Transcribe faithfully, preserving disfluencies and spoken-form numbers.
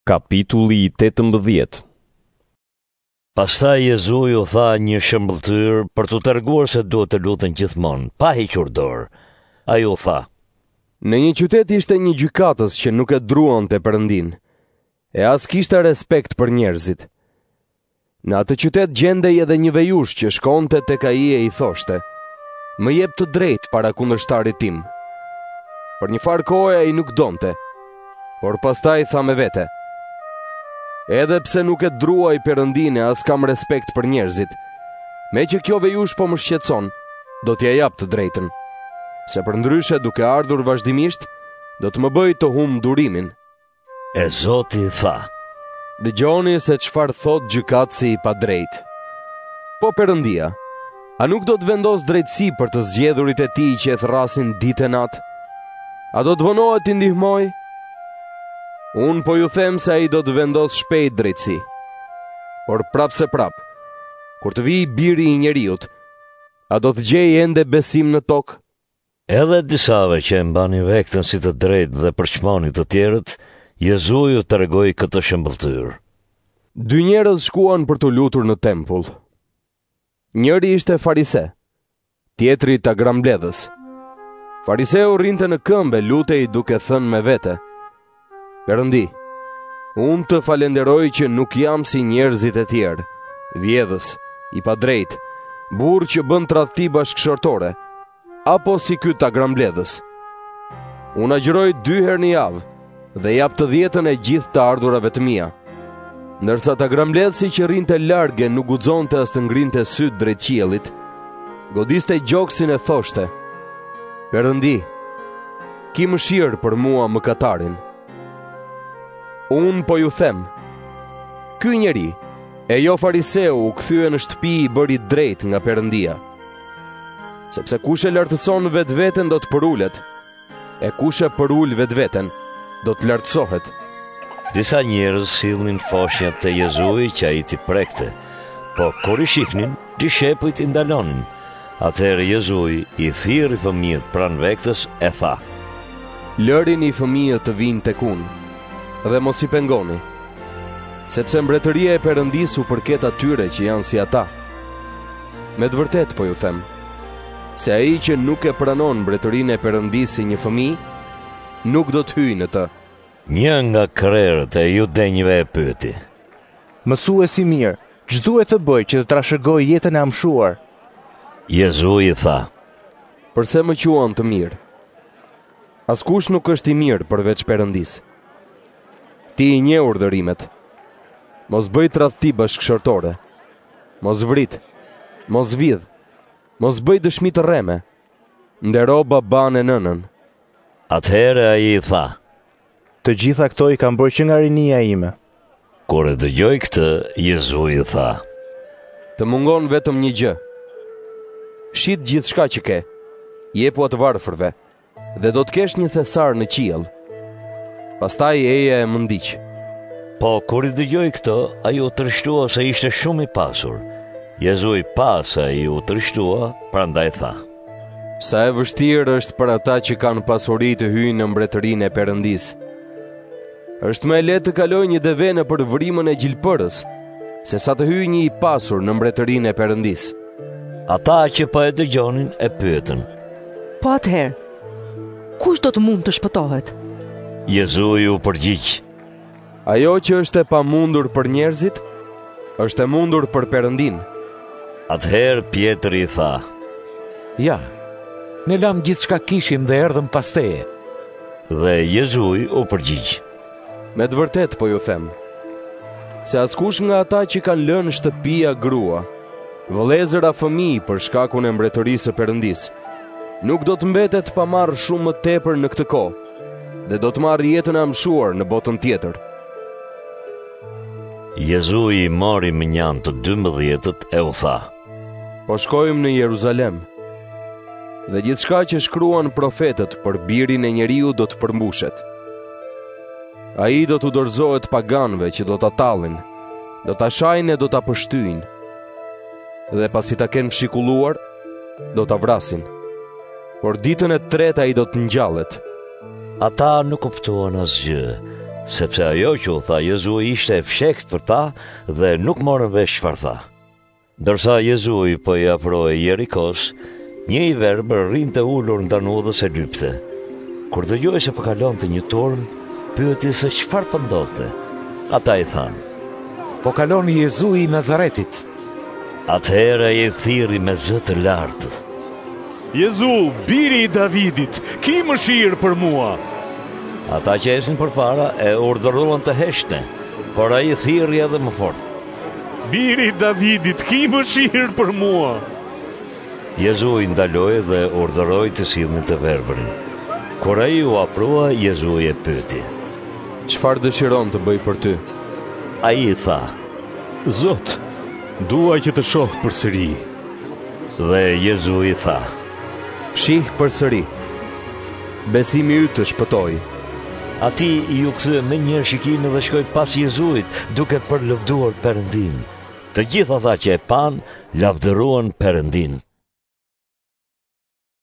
Kapitulli i tetëmbëdhjetë. Pastaj Jezui u tha një shëmbëltyr për t'u treguar se duhet të luten gjithmonë, pa hequr dorë. Ai u tha: Në një qytet ishte një gjykatës që nuk e druante Perëndin, e as kishte respekt për njerëzit. Në atë qytet gjendej edhe një vejush që shkonte tek ai e i thoshte: "Më jep të drejtë para kundërshtarit tim." Për një farë kohe ai nuk donte, por pastaj tha me vete: "Edhe pse nuk e druaj Perëndin e as kam respekt për njerëzit, me që kjo vejush po më shqetëson, do t'ja jap të drejtën, se përndryshe duke ardhur vazhdimisht, do të më bëj të humb durimin." E Zoti tha: "Dëgjoni se çfarë thot gjykatësi i padrejtë. Po Perëndia, a nuk do të vendos drejtësi për të zgjedhurit e tij që e thrasin ditë e natë? A do të vonohet t'i ndihmoj? Unë po ju them se ai do të vendos shpejt drejtësi. Por prap se prap, kur të vijë Biri i Njeriut, a do të gjej ende besim në tokë?" Edhe disave që e mbani vektën si të drejtë dhe përçmoni të tjerët, Jezui u tregoi këtë shëmbëltyr. Dy njerëz shkuan për të lutur në tempull. Njëri ishte farise, tjetri ta grambledhës. Fariseu rrinte në këmbë, lutej duke thënë me vete: "Perëndi, unë të falenderoj që nuk jam si njerëzit e tjerë, vjedhës, i padrejtë, burr që bën tradhti bashkëshortore, apo si ky ta grambledhës. Unë agjëroj dy herë në javë dhe jap të dhjetën e gjithë të ardhurave të mia." Ndërsa ta grambledhësi që rrinte large nuk guxonte as të ngrinte syt drejt qiellit, godiste gjoksin e thoshte: "Perëndi, ki mëshirë për mua mëkatarin." Unë po ju them, ky njeri, e jo fariseu, u kthye në shtëpi i bëri drejt nga Perëndia. Sepse kush e lartëson vetveten do të përulet, e kush e përul vetveten do të lartësohet. Disa njerëz sillnin foshnjat te Jezui që ai t'i prekte, po kur i shihnin, dishepujt i ndalonin. Atëherë Jezui i thirrri fëmijët pranë vektës e tha: "Lërini fëmijët të vinë tek unë, dhe mos i pengoni, sepse mbretëria e Perëndisë u përket atyre që janë si ata. Me të vërtet po ju them, se ai që nuk e pranon mbretërinë e Perëndisë si një fëmijë, nuk do të hyjë në të." Një nga krerët e judenjve e pyeti: "Mësuesi mirë, ç'do duhet të bëj që të trashëgoj jetën e amshuar?" Jezui i tha: "Përse më quan të mirë? Askush nuk është i mirë përveç Perëndisë. Ti i nje urdhërimet: mos bëj tradhti bashkëshortore, mos vrit, mos vidh, mos bëj dëshmi të rreme, ndero baban e nënën." Atëherë ai i tha: "Të gjitha këto i kam bërë që nga rinia ime." Kur e dëgjoi këtë, Jezui i tha: "Të mungon vetëm një gjë. Shit gjithçka që ke, jepu atë varfërve, dhe do të kesh një thesar në qiell. Pastaj eja e më ndiq." Po kur i dëgjoi këtë, ai u tërshtua se ishte shumë i pasur. Jezui pa se ai u tërshtua, prandaj tha: "Sa e vështirë është për ata që kanë pasuri të hyjnë në mbretërinë e Perëndisë. Është më e lehtë të kalojë një deve në për vrimën e gjilpërës, se sa të hyjë një i pasur në mbretërinë e Perëndisë." Ata që po e dëgjonin e pyetën: "Po atëherë, kush do të mund të shpëtohet?" Jezui u përgjigj: "Ajo që është e pamundur për njerëzit, është e mundur për Perëndin." Atëherë Pjetri i tha: "Ja, ne lam gjithçka kishim dhe erdhëm pas teje." Dhe Jezui u përgjigj: "Me të vërtet po ju them, se askush nga ata që kanë lënë shtëpia, grua, vëllezëra, fëmijë për shkakun e mbretërisë së Perëndisë, nuk do të mbetet pa marrë shumë më tepër në këtë kohë, dhe do të marrë jetën e amshuar në botën tjetër." Jezui i mori mënjan të dymbëdhjetët e u tha: "Po shkojmë në Jeruzalem, dhe gjithçka që shkruan profetët për Birin e Njeriu do të përmbushet. Ai do t'u dorëzohet paganëve që do ta tallin, do ta shajnë e do ta pështyjnë, dhe pasi ta kenë fshikulluar, do ta vrasin. Por ditën e tretë ai do të ngjallet." Ata nuk kuptuan asgjë, sepse ajo që u tha Jezui ishte e fshekt për ta dhe nuk morën vesh çfarë tha. Ndërsa Jezui po i afrohej Jerikos, një i verbër rinte ulur ndanudhës e lypte. Kur dëgjoi se po kalonte një turm, pyeti se çfarë po ndodhte. Ata i thanë: Po kalon Jezui i Nazaretit. Atëherë ai i thirri me zë të lartë: Jezu, biri i Davidit, ki mëshirë për mua. Ata që esin përpara e urdhëruan të heshte, por ai i thirri edhe më fort: Biri i Davidit, ki mëshirë për mua. Jezui ndaloi dhe urdhëroi të sillnin të verbërin. Kur ai u afrua, Jezui e pyeti: Çfarë dëshiron të bëj për ty? Ai i tha: Zot, dua që të shoh përsëri. Dhe Jezui tha: Shih përsëri. Besimi yt të shpëtoi. Ati i u kthye me një shikimin dhe shkoi pas Jezuit, duke përlëvduar Perëndin. Të gjithë ata që e pan, lavdëruan Perëndin.